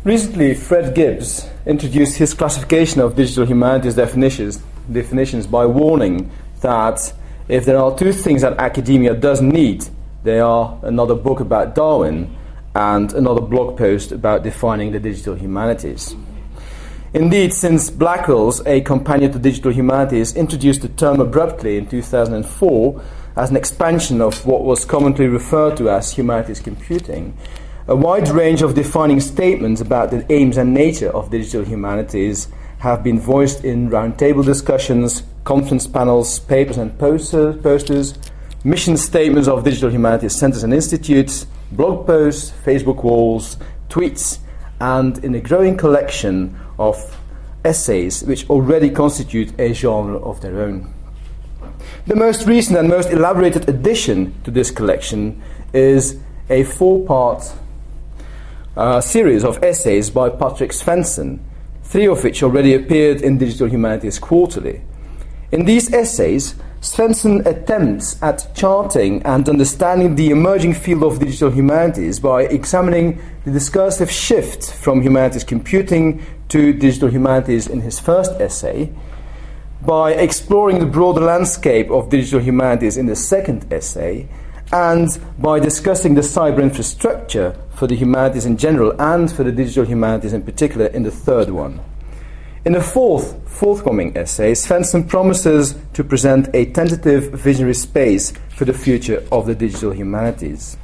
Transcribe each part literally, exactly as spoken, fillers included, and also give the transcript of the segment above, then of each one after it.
Recently, Fred Gibbs introduced his classification of digital humanities definitions, definitions by warning that if there are two things that academia does need, they are another book about Darwin and another blog post about defining the digital humanities. Indeed, since Blackwell's A Companion to Digital Humanities introduced the term abruptly in two thousand four as an expansion of what was commonly referred to as humanities computing, a wide range of defining statements about the aims and nature of digital humanities have been voiced in roundtable discussions, conference panels, papers and poster, posters, mission statements of digital humanities centers and institutes, blog posts, Facebook walls, tweets, and in a growing collection of essays which already constitute a genre of their own. The most recent and most elaborated addition to this collection is a four-part uh, series of essays by Patrick Svensson, three of which already appeared in Digital Humanities Quarterly. In these essays, Svensson attempts at charting and understanding the emerging field of digital humanities by examining the discursive shift from humanities computing to digital humanities in his first essay, by exploring the broader landscape of digital humanities in the second essay, and by discussing the cyber infrastructure for the humanities in general and for the digital humanities in particular in the third one. In the fourth, forthcoming essay, Svensson promises to present a tentative visionary space for the future of the digital humanities,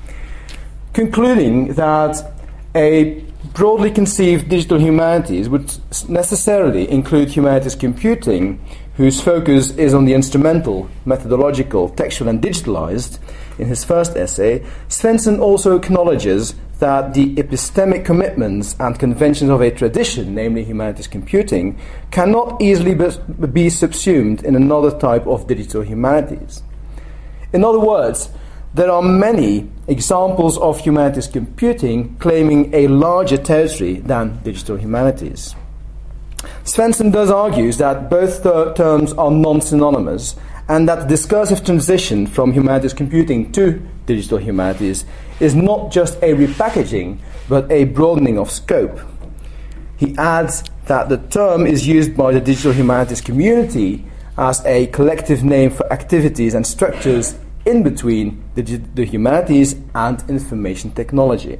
concluding that a broadly conceived digital humanities would necessarily include humanities computing, whose focus is on the instrumental, methodological, textual and digitalized. In his first essay, Svensson also acknowledges that the epistemic commitments and conventions of a tradition, namely humanities computing, cannot easily be subsumed in another type of digital humanities. In other words, there are many examples of humanities computing claiming a larger territory than digital humanities. Svensson thus argues that both ter- terms are non-synonymous and that the discursive transition from humanities computing to digital humanities is not just a repackaging but a broadening of scope. He adds that the term is used by the digital humanities community as a collective name for activities and structures in between the, the humanities and information technology.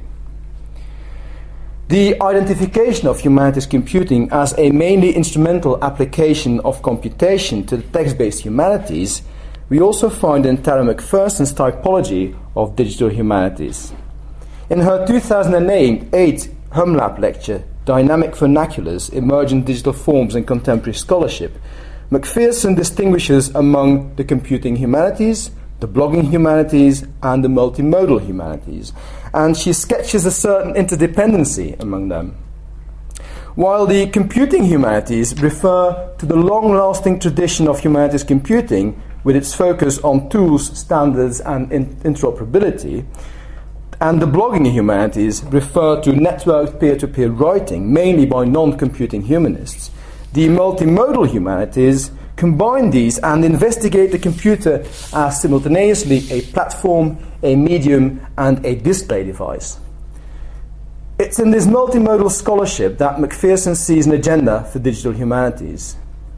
The identification of humanities computing as a mainly instrumental application of computation to the text-based humanities we also find in Tara McPherson's typology of digital humanities. In her two thousand eight HumLab lecture, Dynamic Vernaculars, Emergent Digital Forms in Contemporary Scholarship, McPherson distinguishes among the computing humanities, the blogging humanities, and the multimodal humanities, and she sketches a certain interdependency among them. While the computing humanities refer to the long-lasting tradition of humanities computing with its focus on tools, standards, and in- interoperability, and the blogging humanities refer to networked peer-to-peer writing, mainly by non-computing humanists, the multimodal humanities combine these and investigate the computer as simultaneously a platform, a medium, and a display device. It's in this multimodal scholarship that McPherson sees an agenda for digital humanities.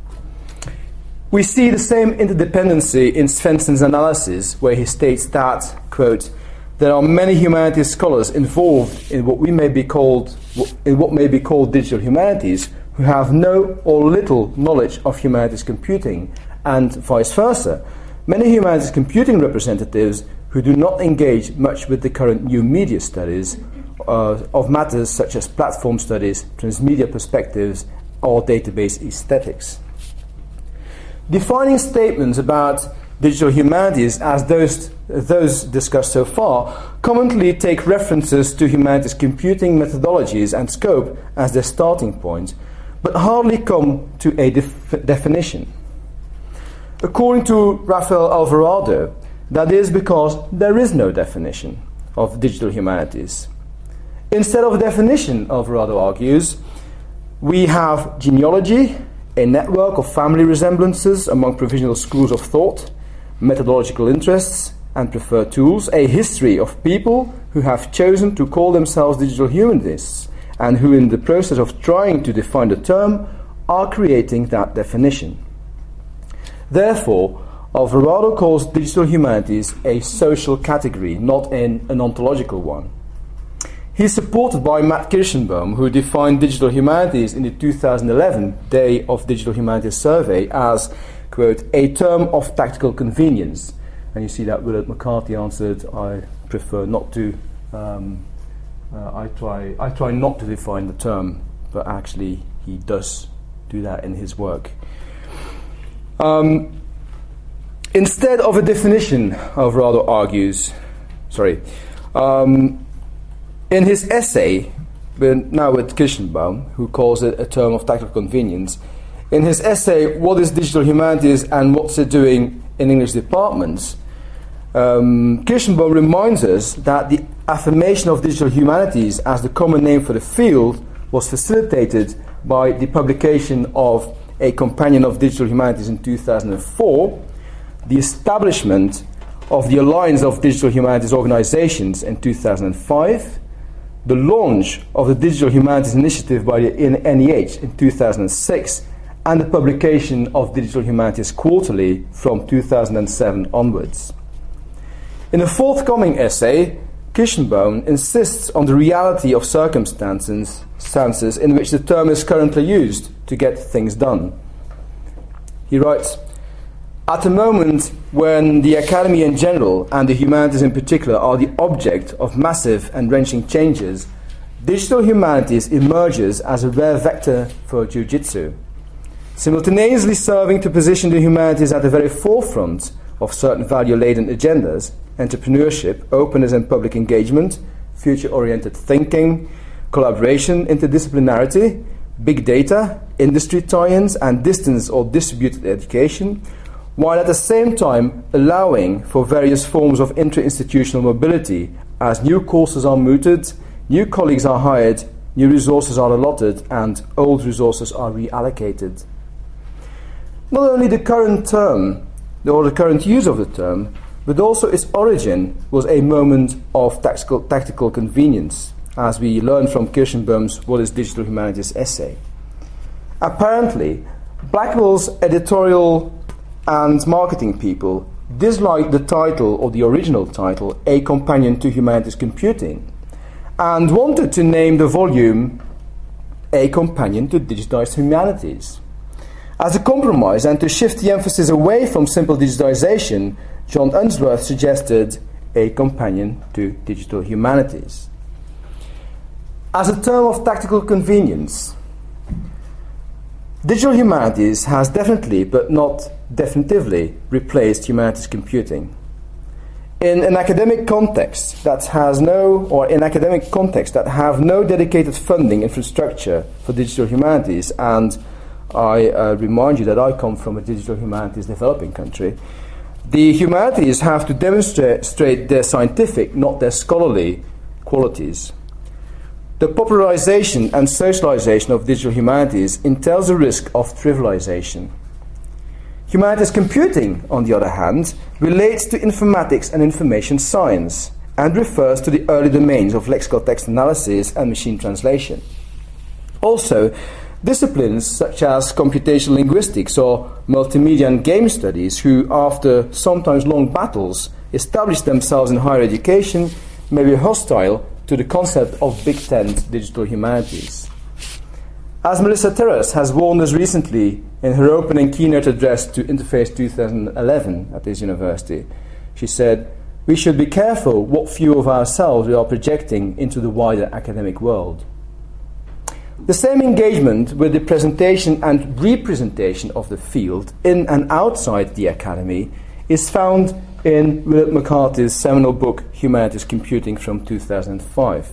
We see the same interdependency in Svensson's analysis, where he states that, quote, there are many humanities scholars involved in what we may be called in what may be called digital humanities who have no or little knowledge of humanities computing, and vice versa. Many humanities computing representatives who do not engage much with the current new media studies uh, of matters such as platform studies, transmedia perspectives, or database aesthetics. Defining statements about digital humanities as those, those discussed so far commonly take references to humanities computing methodologies and scope as their starting point, but hardly come to a def- definition. According to Rafael Alvarado, that is because there is no definition of digital humanities. Instead of a definition, Alvarado argues, we have genealogy, a network of family resemblances among provisional schools of thought, methodological interests and preferred tools, a history of people who have chosen to call themselves digital humanists, and who, in the process of trying to define the term, are creating that definition. Therefore, Alvarado calls digital humanities a social category, not an, an ontological one. He is supported by Matt Kirschenbaum, who defined digital humanities in the two thousand eleven Day of Digital Humanities survey as, quote, a term of tactical convenience. And you see that Willard McCarthy answered, I prefer not to, um, uh, I, try, I try not to define the term, but actually he does do that in his work. Um, instead of a definition, Alvarado argues, sorry, um, in his essay, but now with Kirschenbaum, who calls it a term of tactical convenience, in his essay, What is Digital Humanities and What's It Doing in English Departments, um, Kirschenbaum reminds us that the affirmation of digital humanities as the common name for the field was facilitated by the publication of A Companion of Digital Humanities in two thousand four, the establishment of the Alliance of Digital Humanities Organizations in two thousand five, the launch of the Digital Humanities Initiative by the N E H in two thousand six, and the publication of Digital Humanities Quarterly from two thousand seven onwards. In a forthcoming essay, Kirschenbaum insists on the reality of circumstances circumstances in which the term is currently used to get things done. He writes, at a moment when the academy in general and the humanities in particular are the object of massive and wrenching changes, digital humanities emerges as a rare vector for jiu-jitsu, simultaneously serving to position the humanities at the very forefront of certain value-laden agendas: entrepreneurship, openness and public engagement, future-oriented thinking, collaboration, interdisciplinarity, big data, industry tie-ins, and distance or distributed education, while at the same time allowing for various forms of inter-institutional mobility as new courses are mooted, new colleagues are hired, new resources are allotted, and old resources are reallocated. Not only the current term, or the current use of the term, but also its origin was a moment of tactical, tactical convenience, as we learn from Kirschenbaum's What is Digital Humanities essay. Apparently, Blackwell's editorial and marketing people disliked the title, or the original title, A Companion to Humanities Computing, and wanted to name the volume A Companion to Digitized Humanities. As a compromise and to shift the emphasis away from simple digitization, John Unsworth suggested A Companion to Digital Humanities. As a term of tactical convenience, digital humanities has definitely, but not definitively, replaced humanities computing. In an academic context that has no, or in academic context that have no dedicated funding infrastructure for digital humanities, and I uh, remind you that I come from a digital humanities developing country, the humanities have to demonstrate their scientific, not their scholarly, qualities. The popularization and socialization of digital humanities entails a risk of trivialization. Humanities computing, on the other hand, relates to informatics and information science and refers to the early domains of lexical text analysis and machine translation. Also, disciplines such as computational linguistics or multimedia and game studies, who, after sometimes long battles, establish themselves in higher education, may be hostile to the concept of Big Tent digital humanities. As Melissa Terrace has warned us recently in her opening keynote address to Interface two thousand eleven at this university, she said, "We should be careful what view of ourselves we are projecting into the wider academic world." The same engagement with the presentation and representation of the field in and outside the academy is found in Willard McCarthy's seminal book, Humanities Computing, from two thousand five.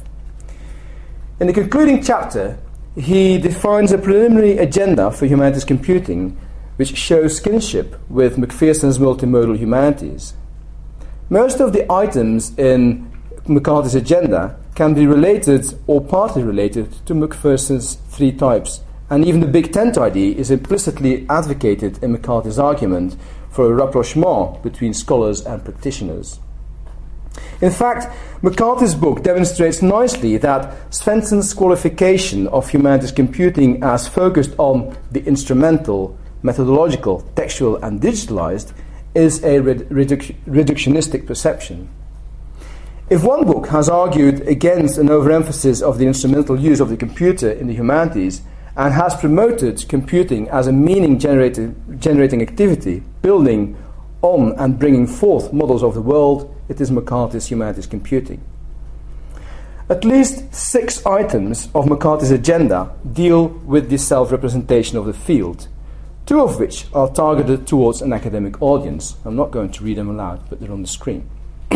In the concluding chapter, he defines a preliminary agenda for humanities computing, which shows kinship with Macpherson's multimodal humanities. Most of the items in McCarthy's agenda can be related or partly related to Macpherson's three types, and even the Big Tent idea is implicitly advocated in McCarthy's argument for a rapprochement between scholars and practitioners. In fact, McCarthy's book demonstrates nicely that Svensson's qualification of humanities computing as focused on the instrumental, methodological, textual, and digitalized is a reduc- reductionistic perception. If one book has argued against an overemphasis of the instrumental use of the computer in the humanities and has promoted computing as a meaning-generating activity, building on and bringing forth models of the world, it is McCarthy's Humanities Computing. At least six items of McCarthy's agenda deal with the self-representation of the field, two of which are targeted towards an academic audience. I'm not going to read them aloud, but they're on the screen.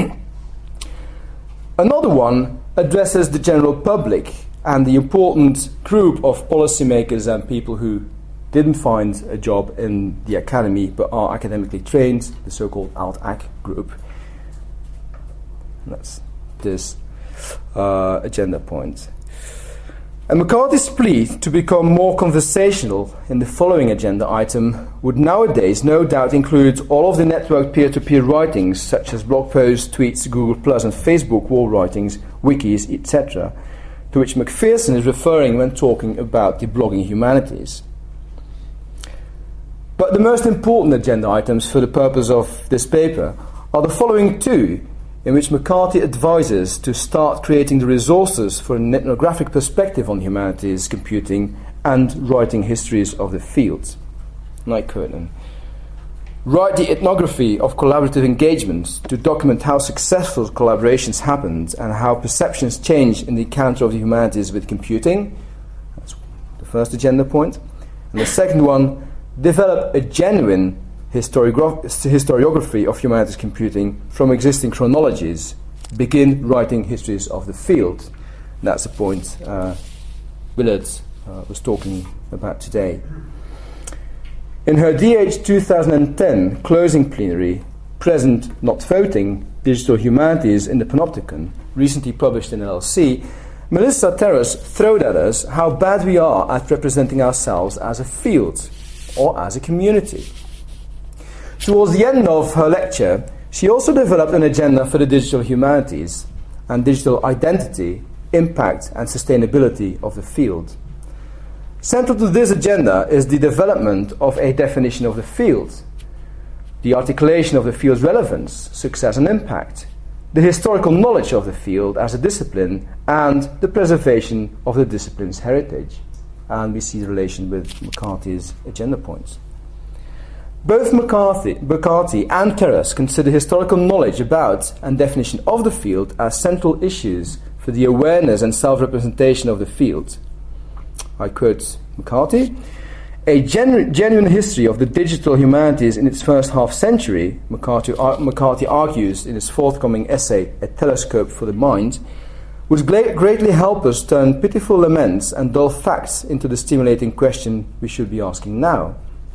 Another one addresses the general public and the important group of policymakers and people who didn't find a job in the academy but are academically trained, the so-called Alt-Ac group. That's this uh, agenda point. And McCarthy's plea to become more conversational in the following agenda item would nowadays no doubt include all of the networked peer-to-peer writings such as blog posts, tweets, Google Plus and Facebook wall writings, wikis, et cetera, to which Macpherson is referring when talking about the blogging humanities. But the most important agenda items for the purpose of this paper are the following two, in which McCarthy advises to start creating the resources for an ethnographic perspective on humanities, computing, and writing histories of the field. And I quote them. Write the ethnography of collaborative engagements to document how successful collaborations happened and how perceptions change in the encounter of the humanities with computing. That's the first agenda point. And the second one, develop a genuine historiography of humanities computing from existing chronologies. Begin writing histories of the field. That's the point uh, Willard uh, was talking about today. In her D H two thousand ten closing plenary, Present Not Voting, Digital Humanities in the Panopticon, recently published in L L C, Melissa Terrace throwed at us how bad we are at representing ourselves as a field or as a community. Towards the end of her lecture, she also developed an agenda for the digital humanities and digital identity, impact and sustainability of the field. Central to this agenda is the development of a definition of the field, the articulation of the field's relevance, success and impact, the historical knowledge of the field as a discipline, and the preservation of the discipline's heritage. And we see the relation with McCarthy's agenda points. Both McCarthy, McCarthy and Terrace consider historical knowledge about and definition of the field as central issues for the awareness and self-representation of the field. I quote McCarthy, a genu- genuine history of the digital humanities in its first half-century, McCarthy, ar- McCarthy argues in his forthcoming essay, A Telescope for the Mind, would gla- greatly help us turn pitiful laments and dull facts into the stimulating question we should be asking now.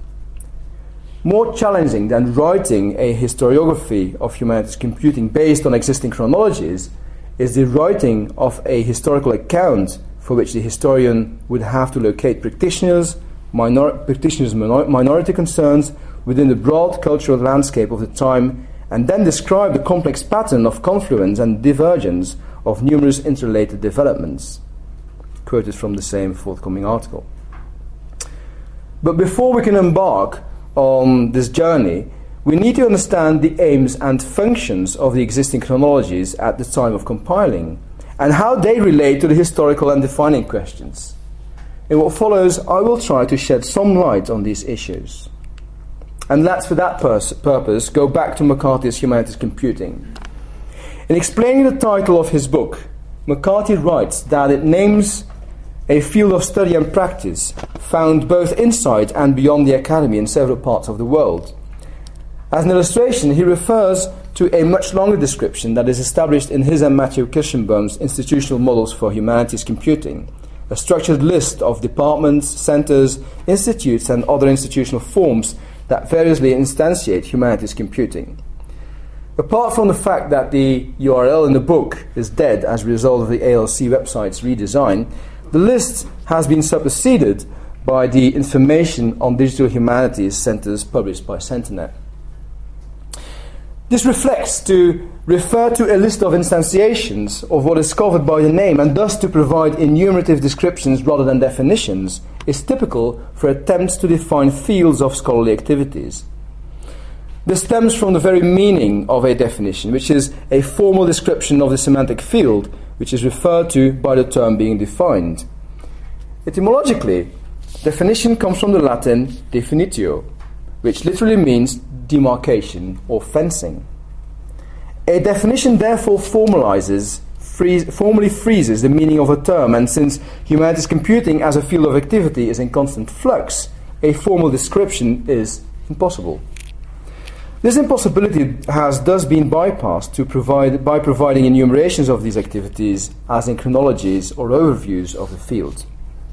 More challenging than writing a historiography of humanities computing based on existing chronologies is the writing of a historical account for which the historian would have to locate practitioners, minor- practitioners' minor- minority concerns within the broad cultural landscape of the time, and then describe the complex pattern of confluence and divergence of numerous interrelated developments. Quoted from the same forthcoming article. But before we can embark on this journey, we need to understand the aims and functions of the existing chronologies at the time of compiling, and how they relate to the historical and defining questions. In what follows, I will try to shed some light on these issues. And let's, for that pers- purpose, go back to McCarthy's Humanities Computing. In explaining the title of his book, McCarthy writes that it names a field of study and practice found both inside and beyond the academy in several parts of the world. As an illustration, he refers to a much longer description that is established in his and Matthew Kirschenbaum's Institutional Models for Humanities Computing, a structured list of departments, centers, institutes, and other institutional forms that variously instantiate humanities computing. Apart from the fact that the U R L in the book is dead as a result of the A L C website's redesign, the list has been superseded by the Information on Digital Humanities Centers published by CentiNet. This reflects, to refer to a list of instantiations of what is covered by the name, and thus to provide enumerative descriptions rather than definitions, is typical for attempts to define fields of scholarly activities. This stems from the very meaning of a definition, which is a formal description of the semantic field, which is referred to by the term being defined. Etymologically, definition comes from the Latin definitio, which literally means demarcation or fencing. A definition therefore formalizes, freeze, formally freezes the meaning of a term, and since humanities computing as a field of activity is in constant flux, a formal description is impossible. This impossibility has thus been bypassed to provide, by providing enumerations of these activities as in chronologies or overviews of the field.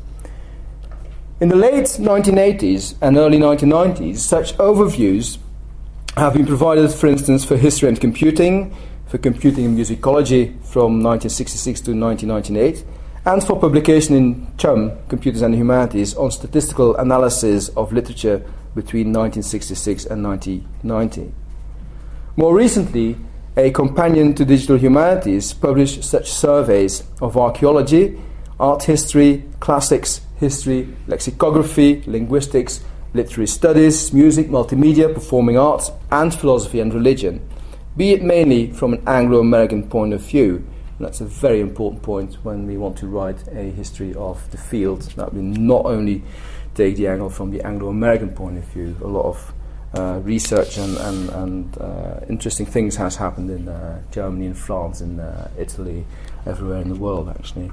In the late nineteen eighties and early nineteen nineties, such overviews have been provided, for instance, for history and computing, for computing and musicology from nineteen sixty-six to nineteen ninety-eight, and for publication in CHUM, Computers and the Humanities, on statistical analysis of literature between nineteen sixty-six and nineteen ninety. More recently, a companion to Digital Humanities published such surveys of archaeology, art history, classics, history, lexicography, linguistics, literary studies, music, multimedia, performing arts, and philosophy and religion, be it mainly from an Anglo-American point of view. And that's a very important point when we want to write a history of the field, that we not only take the angle from the Anglo-American point of view. A lot of uh, research and, and, and uh, interesting things has happened in uh, Germany and France and uh, Italy, everywhere in the world actually.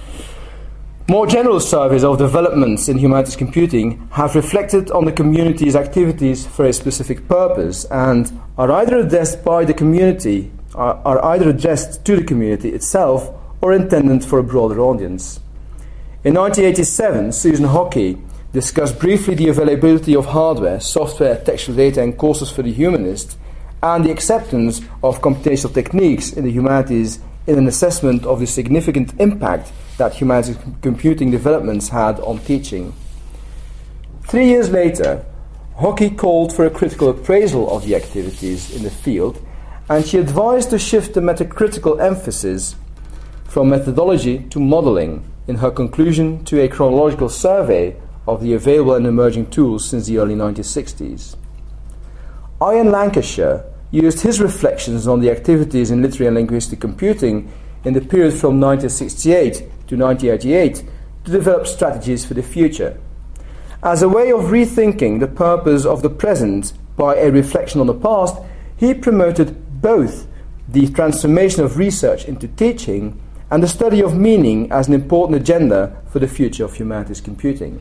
More general surveys of developments in humanities computing have reflected on the community's activities for a specific purpose and are either addressed by the community, are, are either addressed to the community itself or intended for a broader audience. In nineteen eighty-seven, Susan Hockey discussed briefly the availability of hardware, software, textual data and courses for the humanist, and the acceptance of computational techniques in the humanities in an assessment of the significant impact that humanities computing developments had on teaching. Three years later, Hockey called for a critical appraisal of the activities in the field, and she advised to shift the metacritical emphasis from methodology to modeling in her conclusion to a chronological survey of the available and emerging tools since the early nineteen sixties. Ian Lancashire used his reflections on the activities in literary and linguistic computing in the period from nineteen sixty-eight to nineteen eighty-eight to develop strategies for the future. As a way of rethinking the purpose of the present by a reflection on the past, he promoted both the transformation of research into teaching and the study of meaning as an important agenda for the future of humanities computing.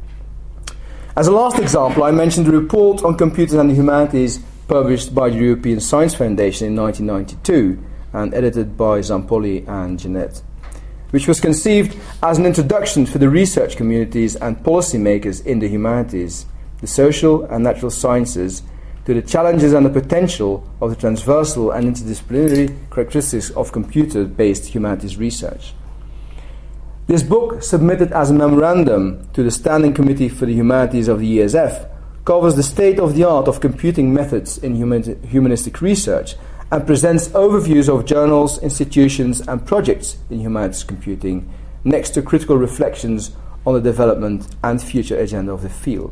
As a last example, I mentioned the report on computers and the humanities published by the European Science Foundation in nineteen ninety-two and edited by Zampoli and Jeanette, which was conceived as an introduction for the research communities and policymakers in the humanities, the social and natural sciences, to the challenges and the potential of the transversal and interdisciplinary characteristics of computer-based humanities research. This book, submitted as a memorandum to the Standing Committee for the Humanities of the E S F, covers the state-of-the-art of computing methods in human- humanistic research and presents overviews of journals, institutions and projects in humanities computing, next to critical reflections on the development and future agenda of the field.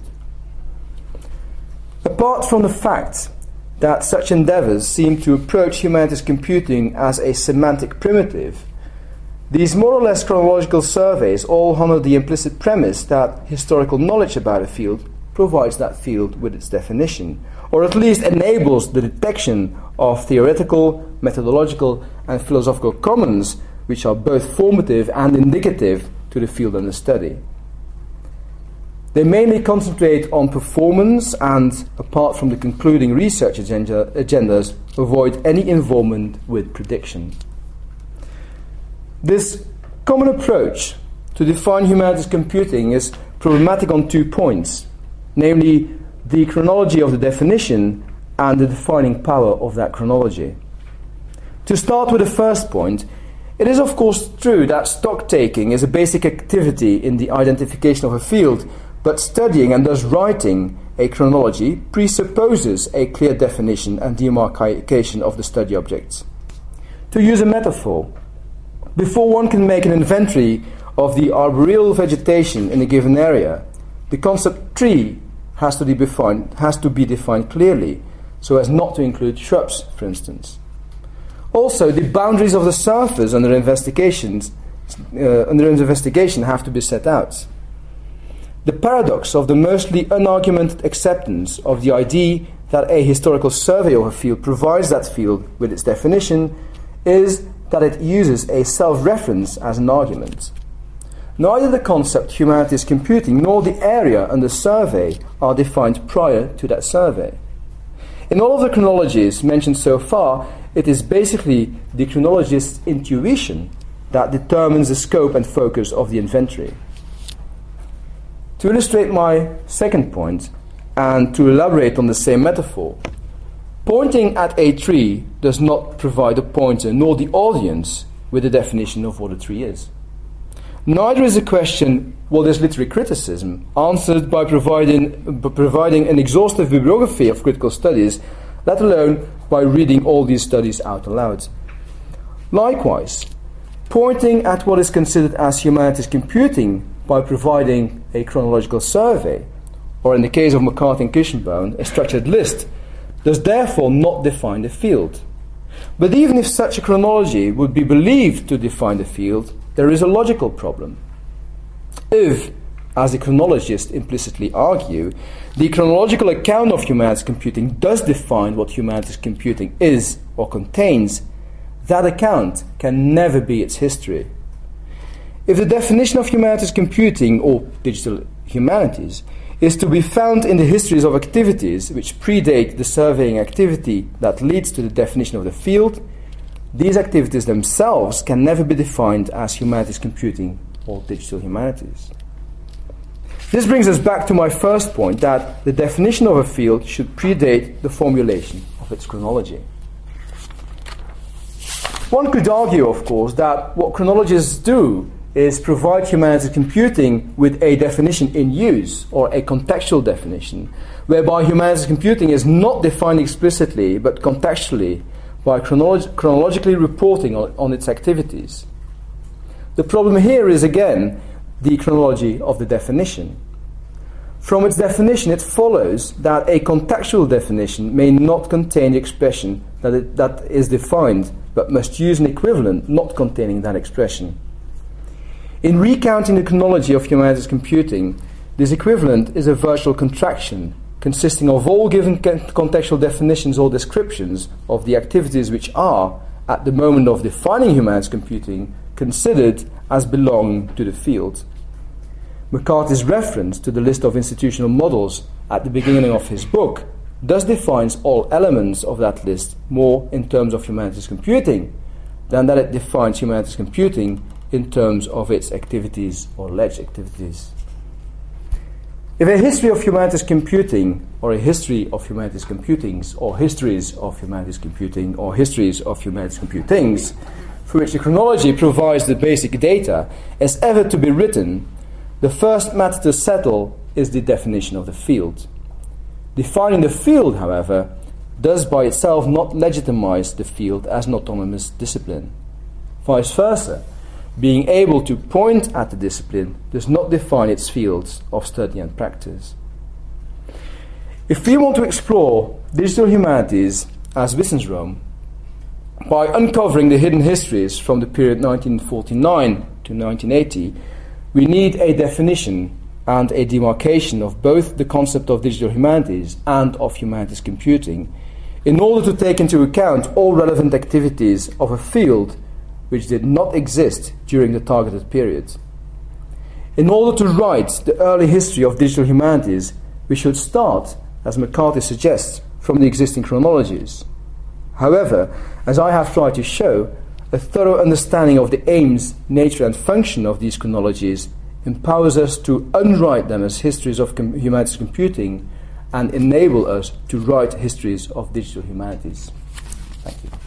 Apart from the fact that such endeavours seem to approach humanities computing as a semantic primitive, these more or less chronological surveys all honour the implicit premise that historical knowledge about a field provides that field with its definition, or at least enables the detection of theoretical, methodological and philosophical commons which are both formative and indicative to the field under study. They mainly concentrate on performance and, apart from the concluding research agenda, agendas, avoid any involvement with prediction. This common approach to define humanities computing is problematic on two points, namely the chronology of the definition and the defining power of that chronology. To start with the first point, it is of course true that stock-taking is a basic activity in the identification of a field, but studying and thus writing a chronology presupposes a clear definition and demarcation of the study objects. To use a metaphor, before one can make an inventory of the arboreal vegetation in a given area, the concept tree has to be defined, has to be defined clearly, so as not to include shrubs, for instance. Also, the boundaries of the surface under investigations uh, under investigation have to be set out. The paradox of the mostly unargumented acceptance of the idea that a historical survey of a field provides that field with its definition is that it uses a self-reference as an argument. Neither the concept humanities computing nor the area under survey are defined prior to that survey. In all of the chronologies mentioned so far, it is basically the chronologist's intuition that determines the scope and focus of the inventory. To illustrate my second point, and to elaborate on the same metaphor, pointing at a tree does not provide a pointer nor the audience with a definition of what a tree is. Neither is the question, what is literary criticism, answered by providing, by providing an exhaustive bibliography of critical studies, let alone by reading all these studies out aloud. Likewise, pointing at what is considered as humanities computing by providing a chronological survey, or in the case of McCarthy and Kirschenbaum, a structured list, does therefore not define the field. But even if such a chronology would be believed to define the field, there is a logical problem. If, as the chronologists implicitly argue, the chronological account of humanities computing does define what humanities computing is or contains, that account can never be its history. If the definition of humanities computing, or digital humanities, is to be found in the histories of activities which predate the surveying activity that leads to the definition of the field, these activities themselves can never be defined as humanities computing or digital humanities. This brings us back to my first point, that the definition of a field should predate the formulation of its chronology. One could argue, of course, that what chronologists do is provide humanities computing with a definition in use, or a contextual definition, whereby humanities computing is not defined explicitly but contextually by chronolog- chronologically reporting on, on its activities. The problem here is, again, the chronology of the definition. From its definition, it follows that a contextual definition may not contain the expression that, it, that is defined, but must use an equivalent not containing that expression. In recounting the chronology of humanities computing, this equivalent is a virtual contraction consisting of all given contextual definitions or descriptions of the activities which are, at the moment of defining humanities computing, considered as belonging to the field. McCarthy's reference to the list of institutional models at the beginning of his book thus defines all elements of that list more in terms of humanities computing than that it defines humanities computing in terms of its activities or alleged activities. If a history of humanities computing, or a history of humanities computings, or histories of humanities computing, or histories of humanities computings, for which the chronology provides the basic data, is ever to be written, the first matter to settle is the definition of the field. Defining the field, however, does by itself not legitimize the field as an autonomous discipline. Vice versa, being able to point at the discipline does not define its fields of study and practice. If we want to explore digital humanities as Wissensraum, by uncovering the hidden histories from the period nineteen forty-nine to nineteen eighty, we need a definition and a demarcation of both the concept of digital humanities and of humanities computing, in order to take into account all relevant activities of a field which did not exist during the targeted period. In order to write the early history of digital humanities, we should start, as McCarthy suggests, from the existing chronologies. However, as I have tried to show, a thorough understanding of the aims, nature and function of these chronologies empowers us to unwrite them as histories of com- humanities computing and enable us to write histories of digital humanities. Thank you.